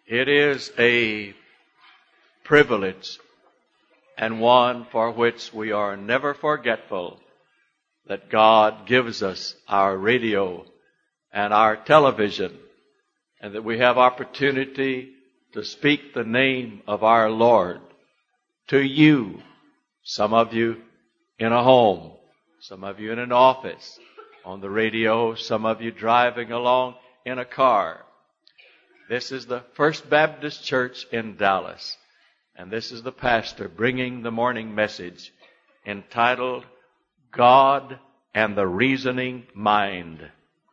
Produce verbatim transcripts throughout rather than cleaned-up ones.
It is a privilege, and one for which we are never forgetful, that God gives us our radio and our television, and that we have opportunity to speak the name of our Lord to you, some of you in a home, some of you in an office, on the radio, some of you driving along in a car. This is the First Baptist Church in Dallas, and this is the pastor bringing the morning message entitled, God and the Reasoning Mind.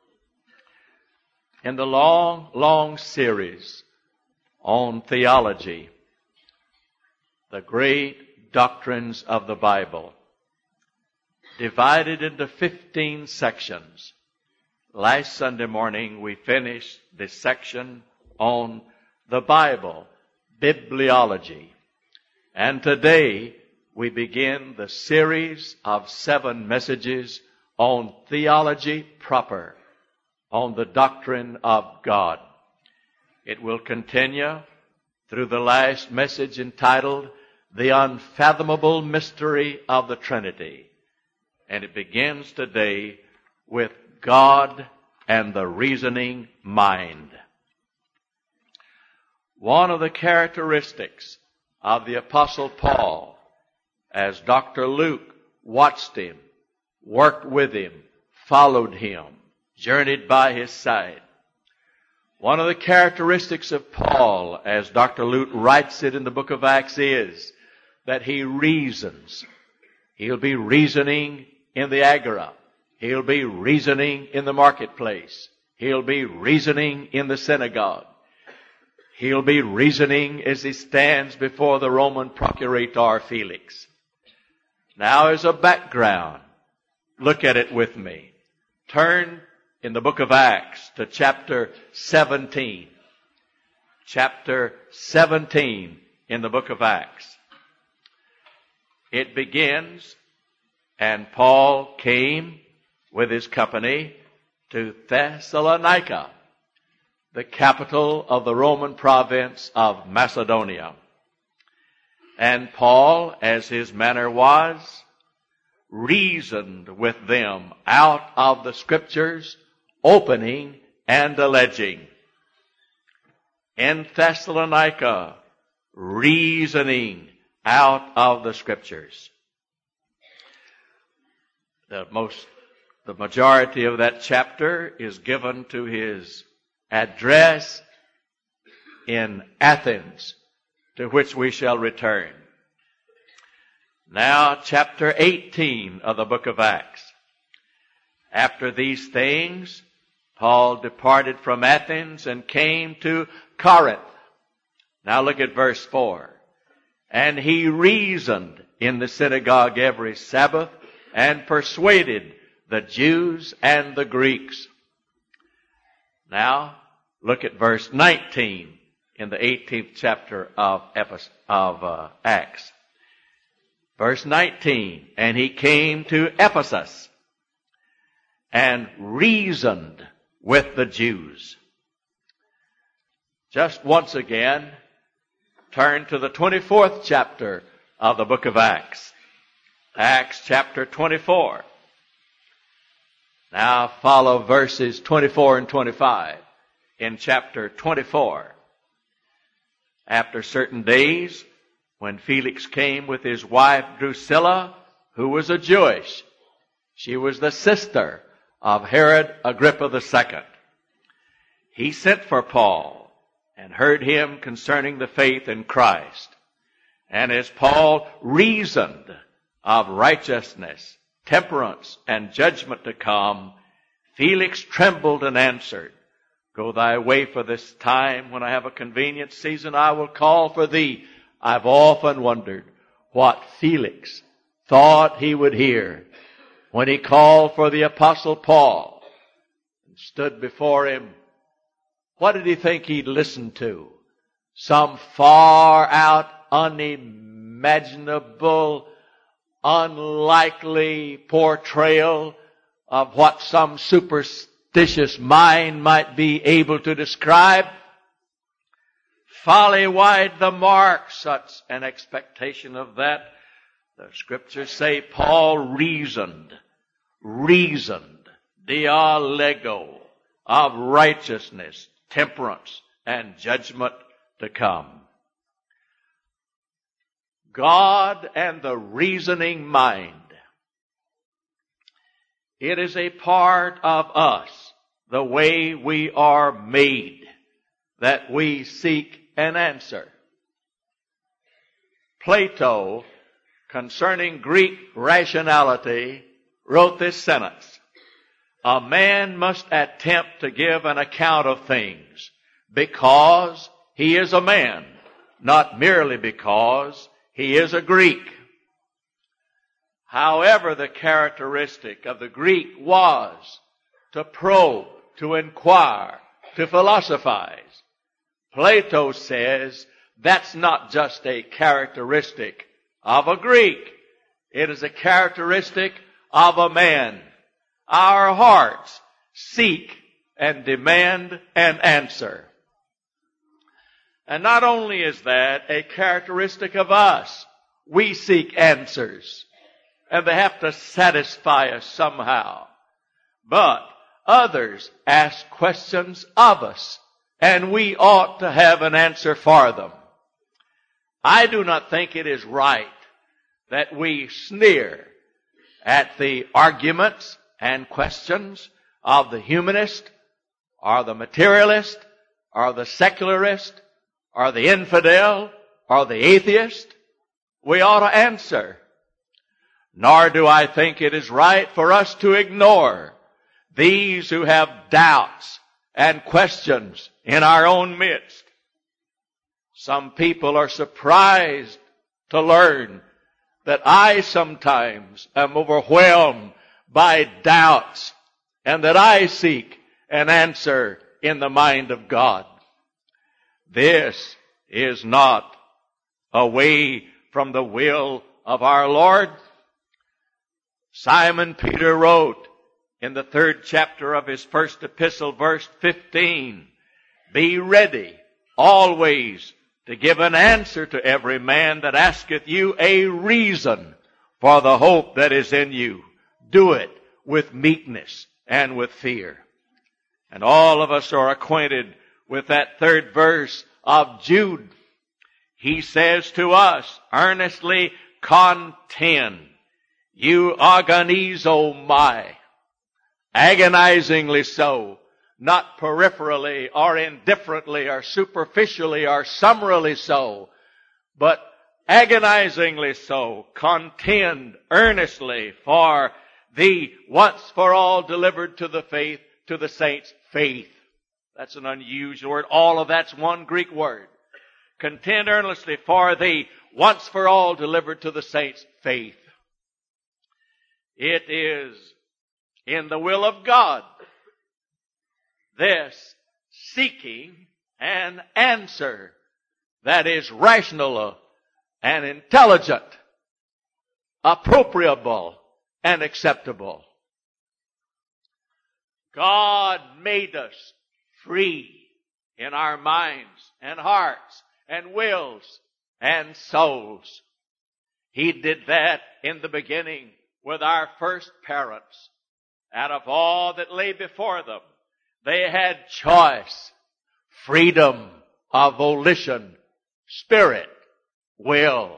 In the long, long series on theology, the great doctrines of the Bible, divided into fifteen sections. Last Sunday morning we finished the section on the Bible, bibliology. And today we begin the series of seven messages on theology proper, on the doctrine of God. It will continue through the last message entitled, The Unfathomable Mystery of the Trinity. And it begins today with God and the Reasoning Mind. One of the characteristics of the Apostle Paul, as Doctor Luke watched him, worked with him, followed him, journeyed by his side. One of the characteristics of Paul, as Doctor Luke writes it in the book of Acts, is that he reasons. He'll be reasoning in the agora. He'll be reasoning in the marketplace. He'll be reasoning in the synagogue. He'll be reasoning as he stands before the Roman procurator Felix. Now, as a background, look at it with me. Turn in the book of Acts to chapter seventeen. Chapter seventeen in the book of Acts. It begins, and Paul came with his company to Thessalonica, the capital of the Roman province of Macedonia. And Paul, as his manner was, reasoned with them out of the Scriptures, opening and alleging. In Thessalonica, reasoning out of the Scriptures. The most, the majority of that chapter is given to his address in Athens, to which we shall return. Now, chapter eighteen of the book of Acts. After these things, Paul departed from Athens and came to Corinth. Now look at verse four. And he reasoned in the synagogue every Sabbath and persuaded the Jews and the Greeks. Now, look at verse nineteen in the eighteenth chapter of, of uh, Acts. Verse nineteen, and he came to Ephesus and reasoned with the Jews. Just once again, turn to the twenty-fourth chapter of the book of Acts. Acts chapter twenty-four. Now follow verses twenty-four and twenty-five in chapter twenty-four. After certain days, when Felix came with his wife Drusilla, who was a Jewish, she was the sister of Herod Agrippa the Second. He sent for Paul and heard him concerning the faith in Christ. And as Paul reasoned of righteousness, temperance, and judgment to come, Felix trembled and answered, Go thy way, for this time, when I have a convenient season, I will call for thee. I've often wondered what Felix thought he would hear when he called for the Apostle Paul and stood before him. What did he think he'd listen to? Some far out, unimaginable, unlikely portrayal of what some superstitious mind might be able to describe? folly wide the mark, such an expectation of that. The scriptures say Paul reasoned, reasoned, dialego, of righteousness, temperance, and judgment to come. God and the reasoning mind. It is a part of us, the way we are made, that we seek an answer. Plato, concerning Greek rationality, wrote this sentence: a man must attempt to give an account of things because he is a man, not merely because he is a Greek. However, the characteristic of the Greek was to probe, to inquire, to philosophize. Plato says that's not just a characteristic of a Greek. It is a characteristic of a man. Our hearts seek and demand an answer. And not only is that a characteristic of us, we seek answers, and they have to satisfy us somehow. But others ask questions of us, and we ought to have an answer for them. I do not think it is right that we sneer at the arguments and questions of the humanist, or the materialist, or the secularist, or the infidel, or the atheist. We ought to answer. Nor do I think it is right for us to ignore these who have doubts and questions in our own midst. Some people are surprised to learn that I sometimes am overwhelmed by doubts and that I seek an answer in the mind of God. This is not away from the will of our Lord. Simon Peter wrote in the third chapter of his first epistle, verse fifteen, be ready always to give an answer to every man that asketh you a reason for the hope that is in you. Do it with meekness and with fear. And all of us are acquainted with that third verse of Jude. He says to us, earnestly contend, you agonizomai, agonizingly so, not peripherally or indifferently or superficially or summarily so, but agonizingly so, contend earnestly for the once for all delivered to the faith, to the saints' faith. That's an unusual word. All of that's one Greek word. Contend earnestly for the once for all delivered to the saints' faith. It is in the will of God, this seeking an answer that is rational and intelligent, appropriable and acceptable. God made us free in our minds and hearts and wills and souls. He did that in the beginning with our first parents. Out of all that lay before them, they had choice, freedom of volition, spirit, will.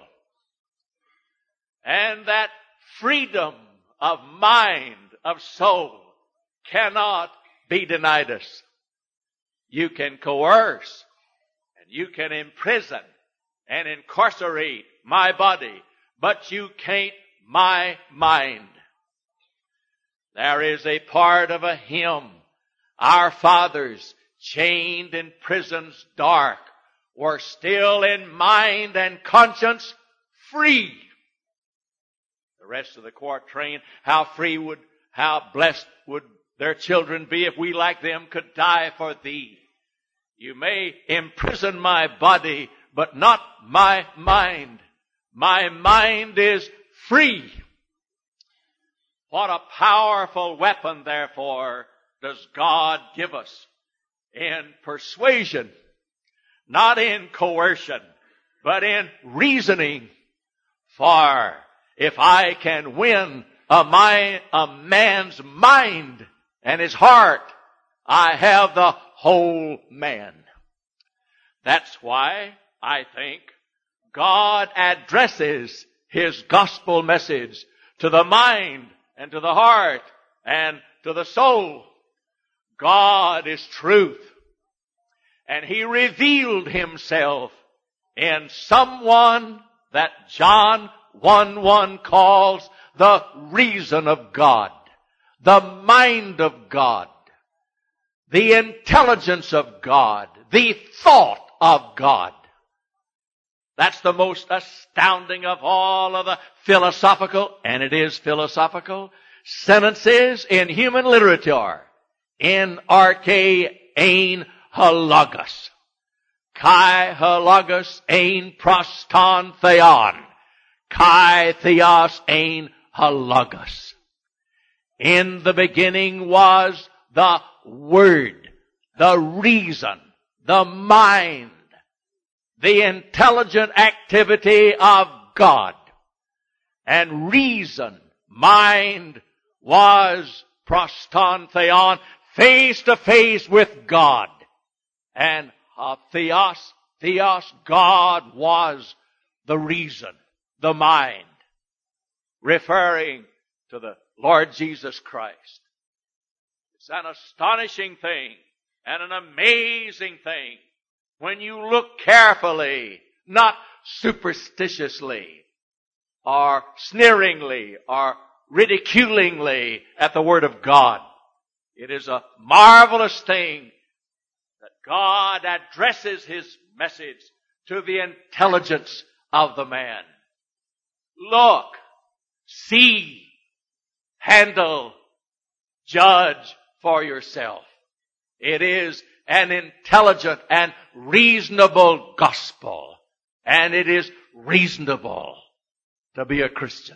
And that freedom of mind, of soul, cannot be denied us. You can coerce, and you can imprison and incarcerate my body, but you can't my mind. There is a part of a hymn. Our fathers, chained in prisons dark, were still in mind and conscience free. The rest of the quatrain, how free would, how blessed would their children be if we like them could die for thee. You may imprison my body, but not my mind. My mind is free. What a powerful weapon, therefore, does God give us in persuasion. not in coercion, but in reasoning. For if I can win a, mind, a man's mind and his heart, I have the whole man. That's why I think God addresses His gospel message to the mind and to the heart and to the soul. God is truth. And He revealed Himself in someone that John one one calls the reason of God, the mind of God, the intelligence of God, the thought of God. That's the most astounding of all of the philosophical, and it is philosophical, sentences in human literature. In arche ein halagos. Kai halagos ein proston theon. Kai theos ein halagos. In the beginning was the Word, the reason, the mind, the intelligent activity of God. And reason, mind, was proston theon, face to face with God. And uh, theos, theos, God was the reason, the mind, referring to the Lord Jesus Christ. It's an astonishing thing and an amazing thing when you look carefully, not superstitiously or sneeringly or ridiculingly at the Word of God. It is a marvelous thing that God addresses His message to the intelligence of the man. Look, see, handle, judge for yourself. It is an intelligent and reasonable gospel. And it is reasonable to be a Christian.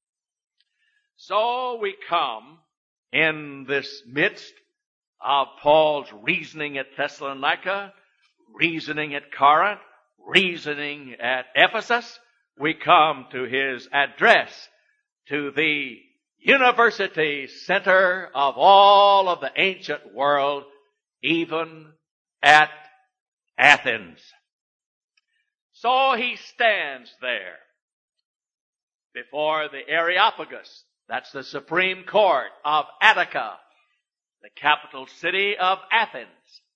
So we come in this midst of Paul's reasoning at Thessalonica, reasoning at Corinth, reasoning at Ephesus. We come to his address to the university center of all of the ancient world, even at Athens. So he stands there before the Areopagus. That's the Supreme Court of Attica, the capital city of Athens.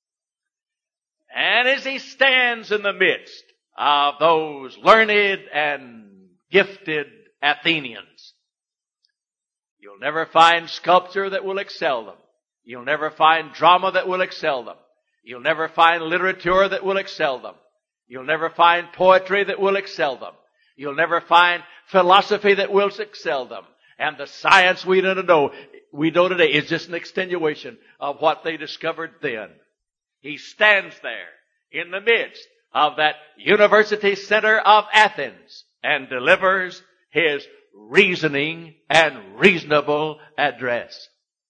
And as he stands in the midst of those learned and gifted Athenians, you'll never find sculpture that will excel them. You'll never find drama that will excel them. You'll never find literature that will excel them. You'll never find poetry that will excel them. You'll never find philosophy that will excel them. And the science we know, we know today is just an extenuation of what they discovered then. He stands there in the midst of that university center of Athens and delivers his reasoning and reasonable address.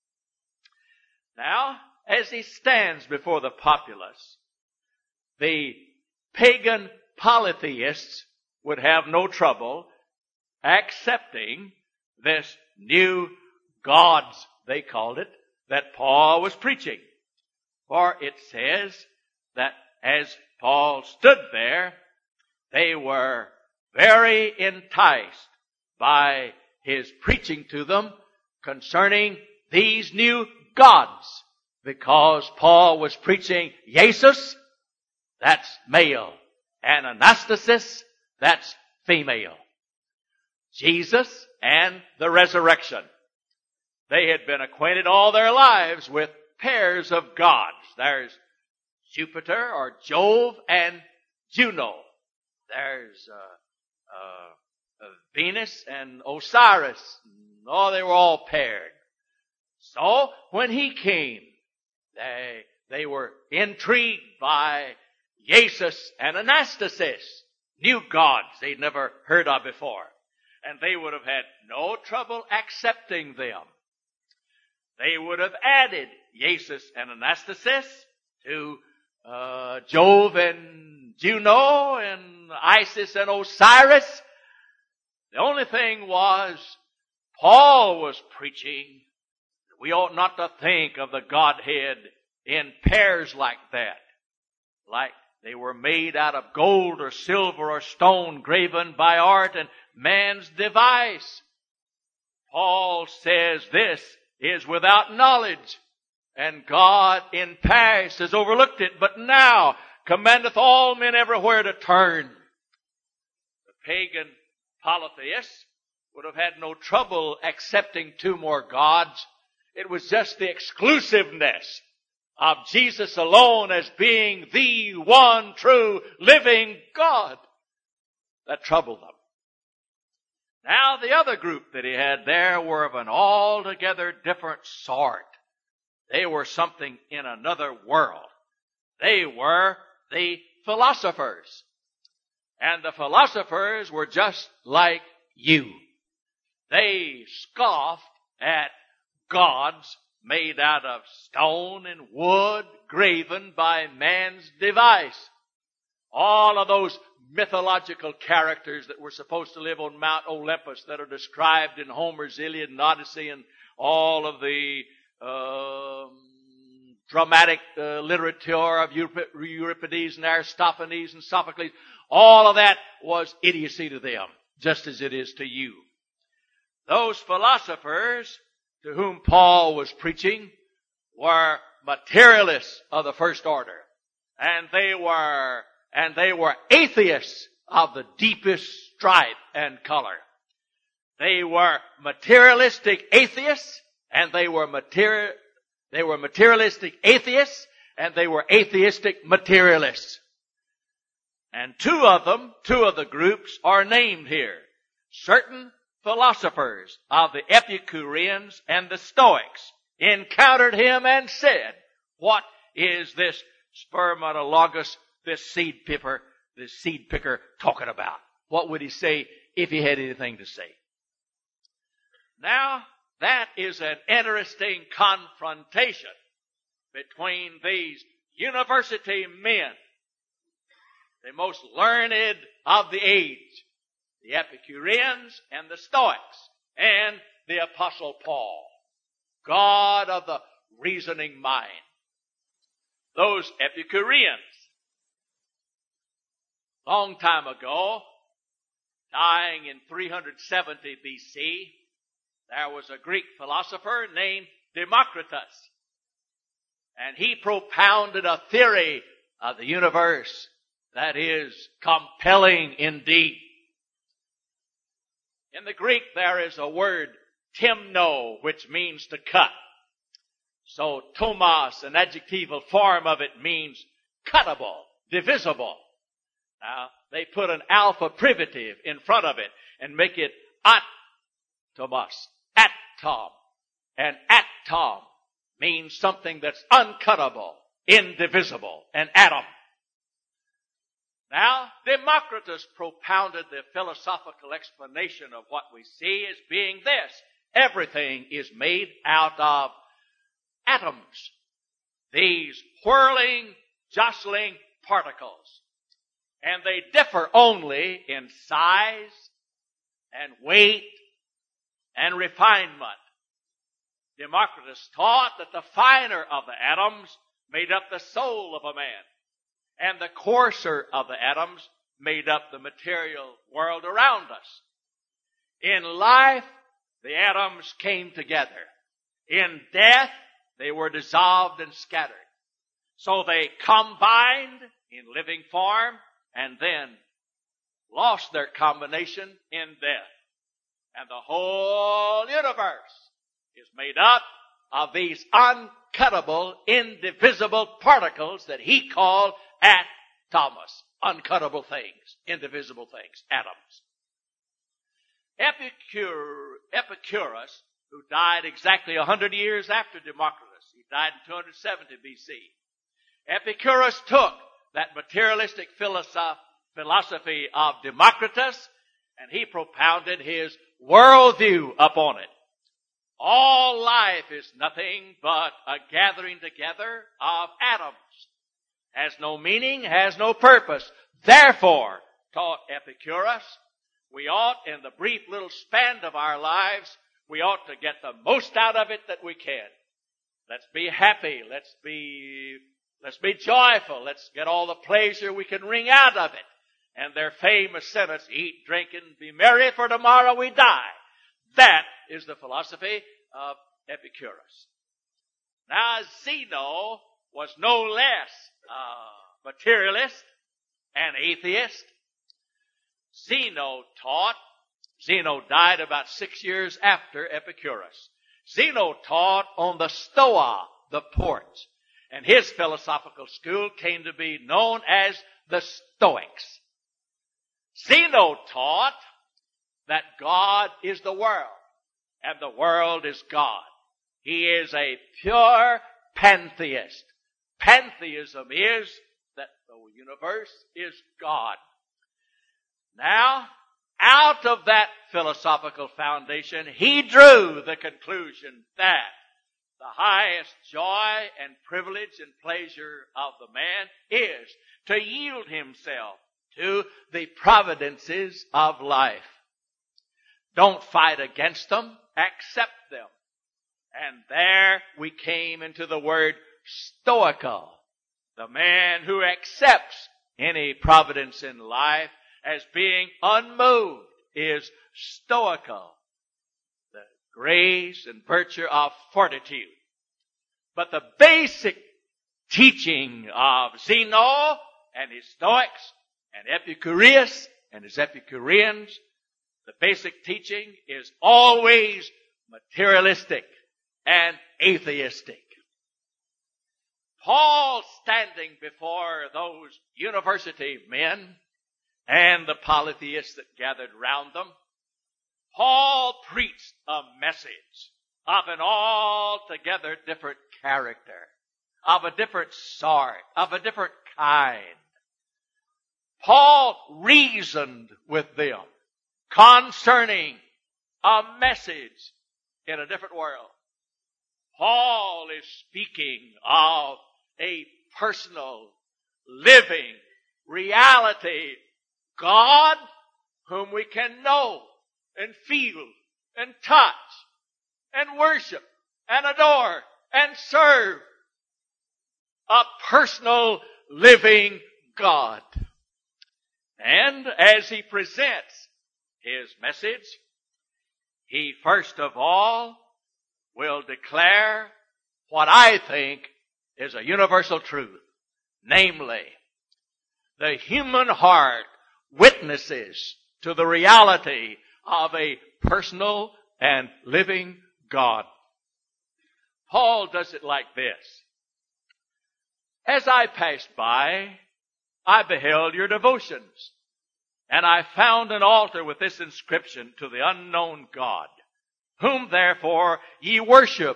Now, as he stands before the populace, the pagan polytheists would have no trouble accepting this new gods, they called it, that Paul was preaching. For it says that as Paul stood there, they were very enticed by his preaching to them concerning these new gods, because Paul was preaching Jesus, that's male, and Anastasis, that's female. Jesus and the resurrection. They had been acquainted all their lives with pairs of gods. There's Jupiter or Jove and Juno. There's uh, uh, uh, Venus and Osiris. Oh, they were all paired. So when he came, they they were intrigued by Jesus and Anastasis, new gods they'd never heard of before. And they would have had no trouble accepting them. They would have added Jesus and Anastasis to uh, Jove and Juno and Isis and Osiris. The only thing was, Paul was preaching, we ought not to think of the Godhead in pairs like that. Like they were made out of gold or silver or stone, graven by art and man's device. Paul says this is without knowledge, and God in past has overlooked it, but now commandeth all men everywhere to turn. The pagan polytheists would have had no trouble accepting two more gods. It was just the exclusiveness of Jesus alone as being the one true living God that troubled them. Now the other group that he had there were of an altogether different sort. They were something in another world. They were the philosophers. And the philosophers were just like you. They scoffed at gods made out of stone and wood, graven by man's device. All of those mythological characters that were supposed to live on Mount Olympus that are described in Homer's Iliad and Odyssey and all of the um, dramatic uh, literature of Euripides and Aristophanes and Sophocles, all of that was idiocy to them, just as it is to you. Those philosophers to whom Paul was preaching were materialists of the first order. And they were, and they were atheists of the deepest stripe and color. They were materialistic atheists, and they were material, they were materialistic atheists, and they were atheistic materialists. And two of them, two of the groups are named here. Certain philosophers of the Epicureans and the Stoics encountered him and said, what is this spermatologous, this seed picker, this seed picker talking about? What would he say if he had anything to say? Now, that is an interesting confrontation between these university men, the most learned of the age, the Epicureans and the Stoics, and the Apostle Paul, God of the reasoning mind. Those Epicureans, long time ago, dying in three seventy B C, there was a Greek philosopher named Democritus, and he propounded a theory of the universe that is compelling indeed. In the Greek, there is a word, timno, which means to cut. So, tomos, an adjectival form of it, means cuttable, divisible. Now, they put an alpha privative in front of it and make it atomos, atom. And atom means something that's uncuttable, indivisible, an atom. Now, Democritus propounded the philosophical explanation of what we see as being this. Everything is made out of atoms. These whirling, jostling particles. And they differ only in size and weight and refinement. Democritus taught that the finer of the atoms made up the soul of a man, and the coarser of the atoms made up the material world around us. In life, the atoms came together. In death, they were dissolved and scattered. So they combined in living form and then lost their combination in death. And the whole universe is made up of these uncuttable, indivisible particles that he called atomos, uncuttable things, indivisible things, atoms. Epicure, Epicurus, who died exactly one hundred years after Democritus, he died in two seventy B C. Epicurus took that materialistic philosophy of Democritus and he propounded his worldview upon it. All life is nothing but a gathering together of atoms. Has no meaning, has no purpose. Therefore, taught Epicurus, we ought, in the brief little span of our lives, we ought to get the most out of it that we can. Let's be happy. Let's be, let's be joyful. Let's get all the pleasure we can wring out of it. And their famous sentence, eat, drink, and be merry, for tomorrow we die. That is the philosophy of Epicurus. Now, Zeno was no less a materialist and atheist. Zeno taught, Zeno died about six years after Epicurus. Zeno taught on the Stoa, the porch. And his philosophical school came to be known as the Stoics. Zeno taught that God is the world, and the world is God. He is a pure pantheist. Pantheism is that the universe is God. Now, out of that philosophical foundation, he drew the conclusion that the highest joy and privilege and pleasure of the man is to yield himself to the providences of life. Don't fight against them, accept them. And there we came into the word stoical, the man who accepts any providence in life as being unmoved is stoical, the grace and virtue of fortitude. But the basic teaching of Zeno and his Stoics and Epicurus and his Epicureans, the basic teaching is always materialistic and atheistic. Paul, standing before those university men and the polytheists that gathered round them, Paul preached a message of an altogether different character, of a different sort, of a different kind. Paul reasoned with them concerning a message in a different world. Paul is speaking of a personal, living reality, God whom we can know and feel and touch and worship and adore and serve. A personal, living God. And as he presents his message, he first of all will declare what I think is a universal truth. Namely, the human heart witnesses to the reality of a personal and living God. Paul does it like this. As I passed by, I beheld your devotions, and I found an altar with this inscription, to the unknown God, whom therefore ye worship,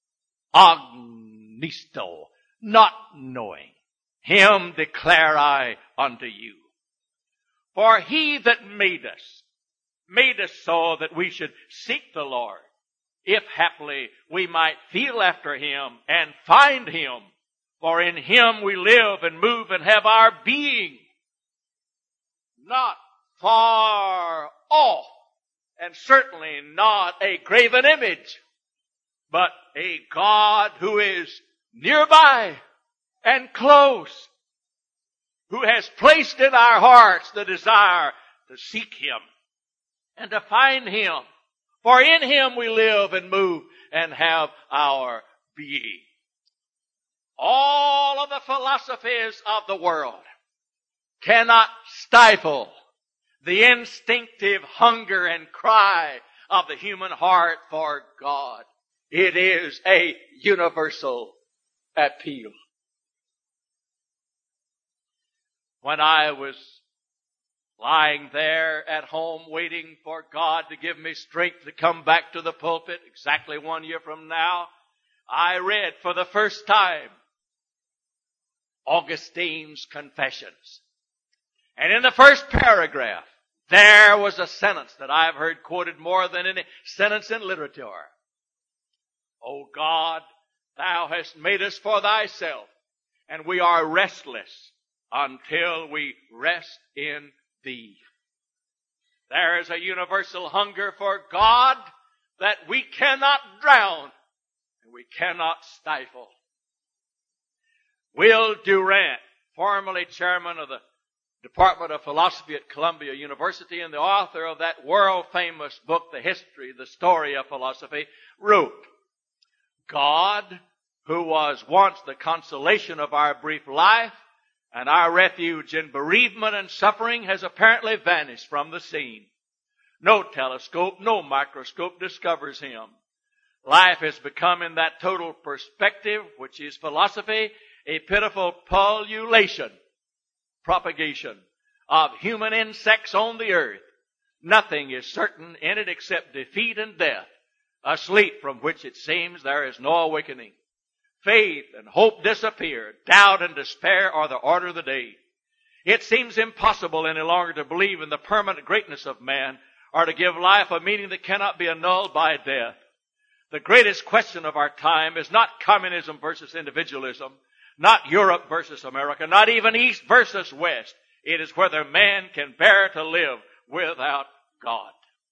agnisto, not knowing. Him declare I unto you. For he that made us, made us so that we should seek the Lord, if haply we might feel after him and find him. For in him we live and move and have our being. Not far off, and certainly not a graven image, but a God who is nearby and close, who has placed in our hearts the desire to seek him and to find him. For in him we live and move and have our being. All of the philosophies of the world cannot stifle the instinctive hunger and cry of the human heart for God. It is a universal appeal. When I was lying there at home waiting for God to give me strength to come back to the pulpit exactly one year from now, I read for the first time Augustine's Confessions. And in the first paragraph, there was a sentence that I've heard quoted more than any sentence in literature. O God, thou hast made us for thyself, and we are restless until we rest in Thee. There is a universal hunger for God that we cannot drown and we cannot stifle. Will Durant, formerly chairman of the Department of Philosophy at Columbia University and the author of that world-famous book, The History, The Story of Philosophy, wrote, God, who was once the consolation of our brief life and our refuge in bereavement and suffering, has apparently vanished from the scene. No telescope, no microscope discovers him. Life has become, in that total perspective, which is philosophy, a pitiful pullulation, propagation of human insects on the earth. Nothing is certain in it except defeat and death, a sleep from which it seems there is no awakening. Faith and hope disappear. Doubt and despair are the order of the day. It seems impossible any longer to believe in the permanent greatness of man or to give life a meaning that cannot be annulled by death. The greatest question of our time is not communism versus individualism, not Europe versus America, not even East versus West. It is whether man can bear to live without God.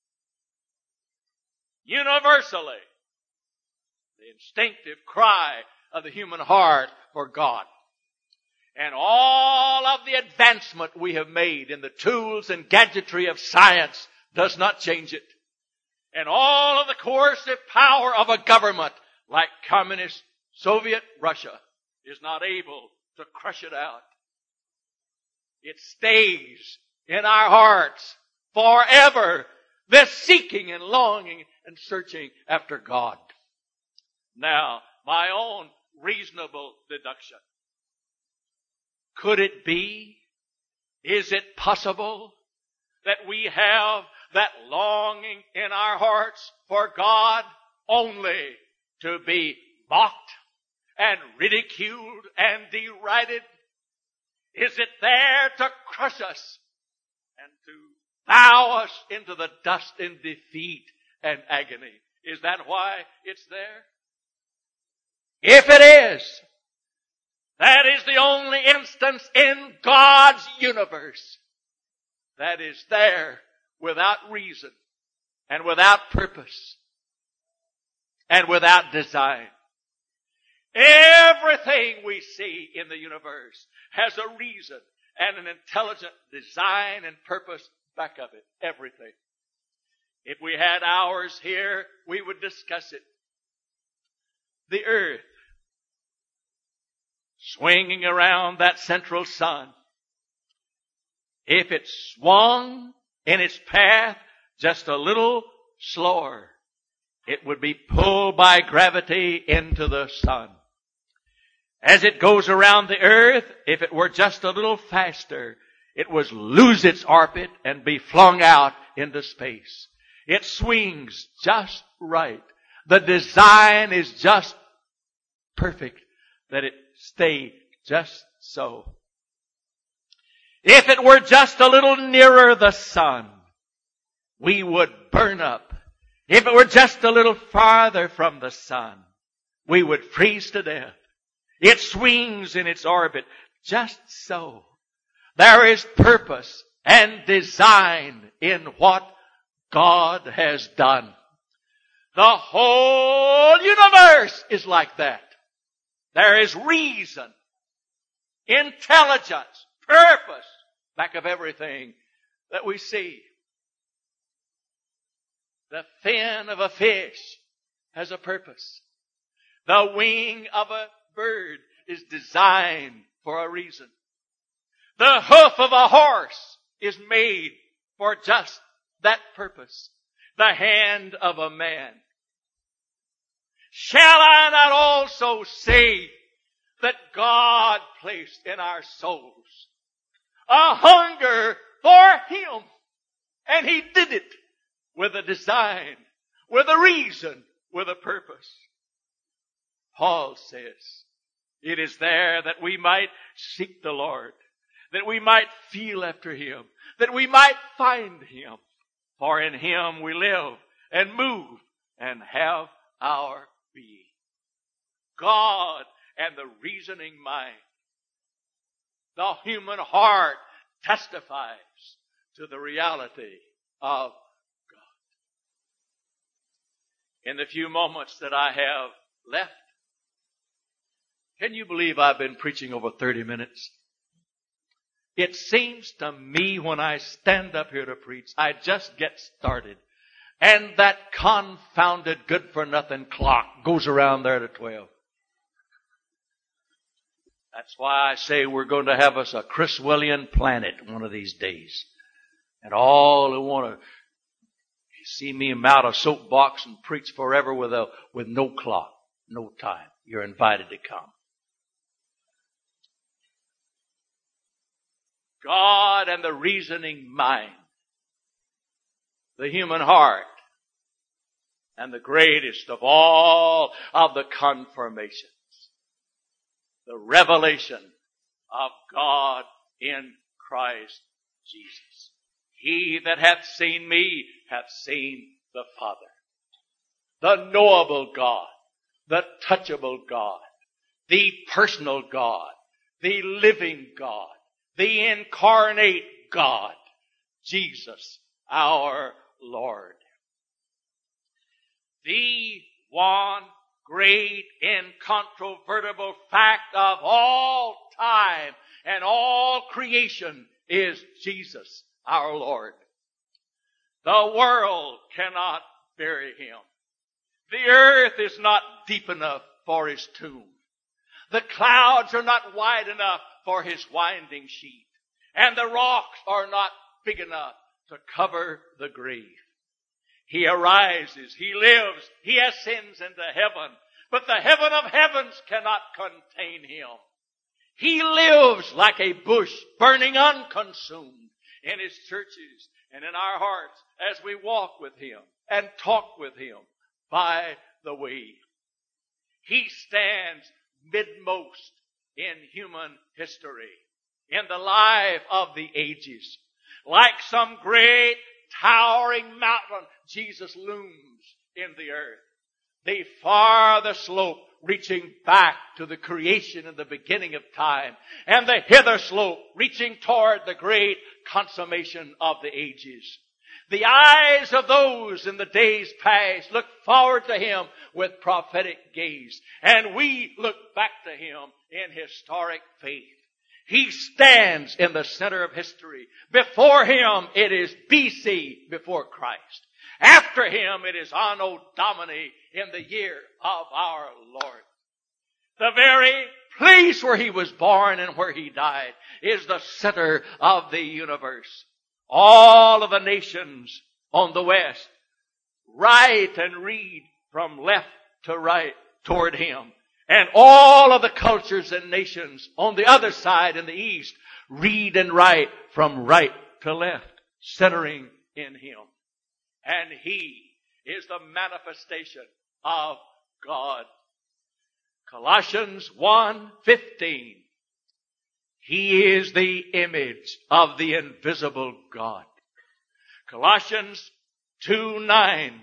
Universally, the instinctive cry of the human heart for God. And all of the advancement we have made in the tools and gadgetry of science does not change it. And all of the coercive power of a government like communist Soviet Russia is not able to crush it out. It stays in our hearts forever, this seeking and longing and searching after God. Now, my own reasonable deduction. Could it be? Is it possible that we have that longing in our hearts for God only to be mocked and ridiculed and derided? Is it there to crush us and to bow us into the dust in defeat and agony? Is that why it's there? If it is, that is the only instance in God's universe that is there without reason and without purpose and without design. Everything we see in the universe has a reason and an intelligent design and purpose back of it. Everything. If we had hours here, we would discuss it. The earth, swinging around that central sun, if it swung in its path just a little slower, it would be pulled by gravity into the sun. As it goes around the earth, if it were just a little faster, it would lose its orbit and be flung out into space. It swings just right. The design is just perfect that it stay just so. If it were just a little nearer the sun, we would burn up. If it were just a little farther from the sun, we would freeze to death. It swings in its orbit just so. There is purpose and design in what God has done. The whole universe is like that. There is reason, intelligence, purpose back of everything that we see. The fin of a fish has a purpose. The wing of a bird is designed for a reason. The hoof of a horse is made for just that purpose. The hand of a man. Shall I not also say that God placed in our souls a hunger for Him? And He did it with a design, with a reason, with a purpose. Paul says, it is there that we might seek the Lord, that we might feel after Him, that we might find Him. For in Him we live and move and have our being. God and the reasoning mind. The human heart testifies to the reality of God. In the few moments that I have left, can you believe I've been preaching over thirty minutes? It seems to me when I stand up here to preach, I just get started. And that confounded good-for-nothing clock goes around there to twelve. That's why I say we're going to have us a Criswellian planet one of these days. And all who want to see me mount a soapbox and preach forever with a with no clock, no time, you're invited to come. God and the reasoning mind, the human heart, and the greatest of all of the confirmations, the revelation of God in Christ Jesus. He that hath seen me hath seen the Father. The knowable God, the touchable God, the personal God, the living God, the incarnate God, Jesus our Lord. The one great incontrovertible fact of all time and all creation is Jesus our Lord. The world cannot bury him. The earth is not deep enough for his tomb. The clouds are not wide enough for his winding sheet. And the rocks are not big enough to cover the grave. He arises, he lives, he ascends into heaven. But the heaven of heavens cannot contain him. He lives like a bush burning unconsumed in his churches and in our hearts as we walk with him and talk with him by the way. He stands midmost in human history, in the life of the ages. Like some great towering mountain, Jesus looms in the earth. The farther slope reaching back to the creation and the beginning of time, and the hither slope reaching toward the great consummation of the ages. The eyes of those in the days past look forward to him with prophetic gaze, and we look back to him in historic faith. He stands in the center of history. Before him it is B C before Christ. After him it is Anno Domini in the year of our Lord. The very place where he was born and where he died is the center of the universe. All of the nations on the west write and read from left to right toward him. And all of the cultures and nations on the other side in the east read and write from right to left, centering in him. And he is the manifestation of God. Colossians one fifteen. He is the image of the invisible God. Colossians two nine.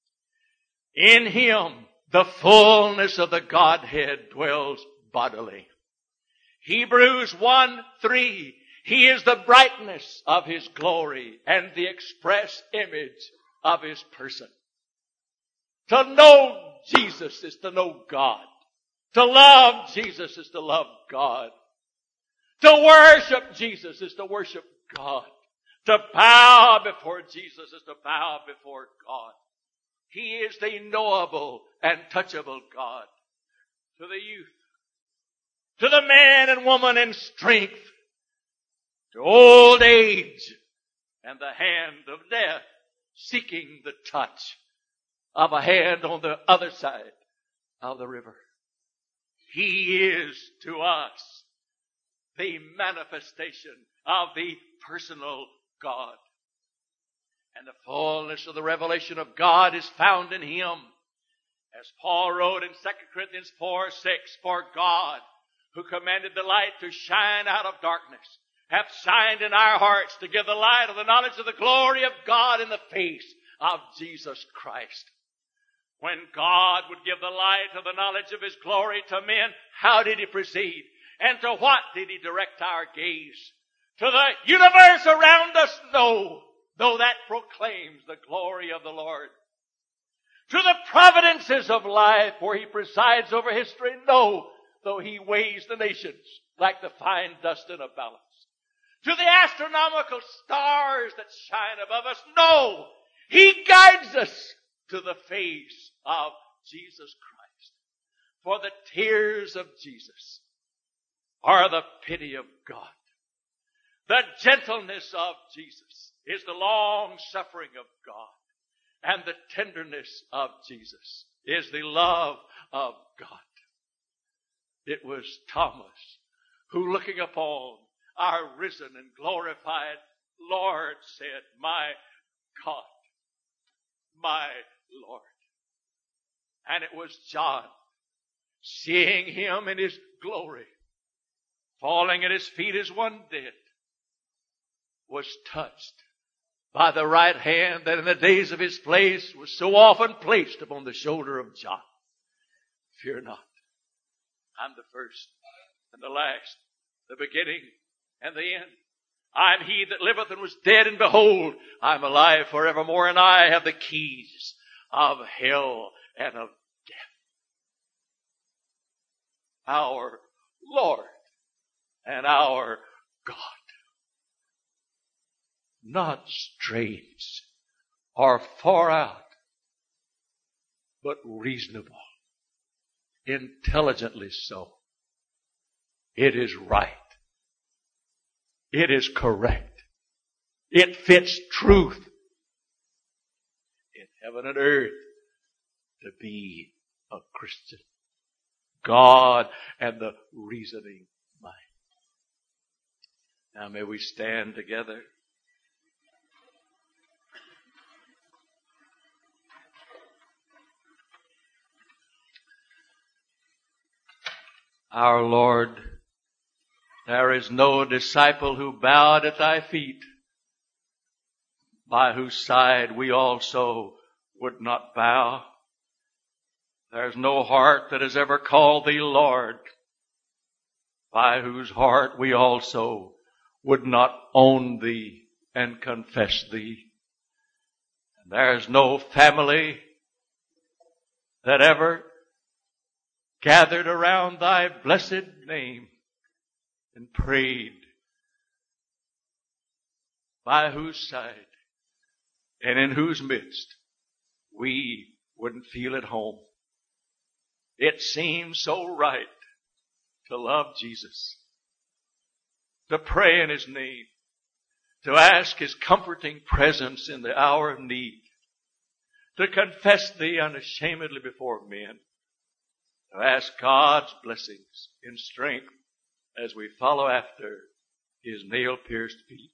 In him the fullness of the Godhead dwells bodily. Hebrews one three. He is the brightness of his glory and the express image of his person. To know Jesus is to know God. To love Jesus is to love God. To worship Jesus is to worship God. To bow before Jesus is to bow before God. He is the knowable and touchable God. To the youth, to the man and woman in strength, to old age, and the hand of death, seeking the touch of a hand on the other side of the river. He is to us the manifestation of the personal God. And the fullness of the revelation of God is found in him. As Paul wrote in Second Corinthians four six, for God, who commanded the light to shine out of darkness, hath shined in our hearts to give the light of the knowledge of the glory of God in the face of Jesus Christ. When God would give the light of the knowledge of his glory to men, how did he proceed? And to what did he direct our gaze? To the universe around us? No, though that proclaims the glory of the Lord. To the providences of life where he presides over history? No, though he weighs the nations like the fine dust in a balance. To the astronomical stars that shine above us? No, he guides us to the face of Jesus Christ. For the tears of Jesus are the pity of God. The gentleness of Jesus is the long suffering of God. And the tenderness of Jesus is the love of God. It was Thomas who, looking upon our risen and glorified Lord, said, my God, my Lord. And it was John, seeing him in his glory, falling at his feet as one dead, was touched by the right hand that in the days of his place was so often placed upon the shoulder of John. Fear not. I'm the first and the last, the beginning and the end. I am he that liveth and was dead, and behold, I am alive forevermore, and I have the keys of hell and of death. Our Lord and our God. Not strange or far out, but reasonable, intelligently so. It is right. It is correct. It fits truth in heaven and earth to be a Christian. God and the reasoning mind. Now may we stand together. Our Lord, there is no disciple who bowed at thy feet, by whose side we also would not bow. There's no heart that has ever called thee Lord, by whose heart we also would not own thee and confess thee. And there's no family that ever gathered around thy blessed name and prayed, by whose side and in whose midst we wouldn't feel at home. It seems so right to love Jesus, to pray in his name, to ask his comforting presence in the hour of need, to confess thee unashamedly before men, to ask God's blessings in strength as we follow after his nail-pierced feet.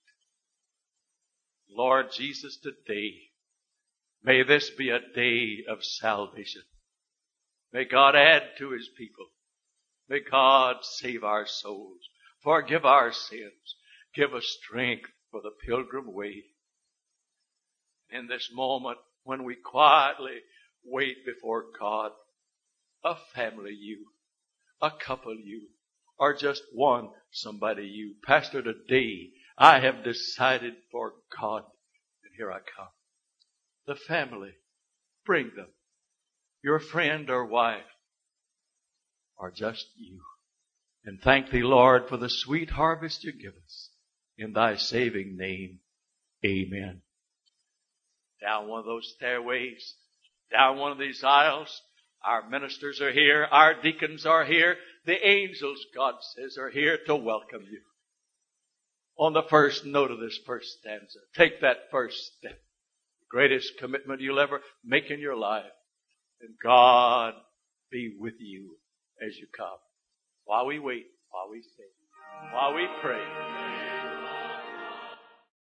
Lord Jesus, today, may this be a day of salvation. May God add to his people. May God save our souls, forgive our sins, give us strength for the pilgrim way. In this moment, when we quietly wait before God, a family you, a couple you, or just one somebody you. Pastor, today I have decided for God, and here I come. The family, bring them. Your friend or wife, or just you. And thank thee, Lord, for the sweet harvest you give us. In thy saving name, amen. Down one of those stairways, down one of these aisles, our ministers are here, our deacons are here, the angels, God says, are here to welcome you. On the first note of this first stanza, take that first step. Greatest commitment you'll ever make in your life. And God be with you as you come. While we wait, while we sing, while we pray.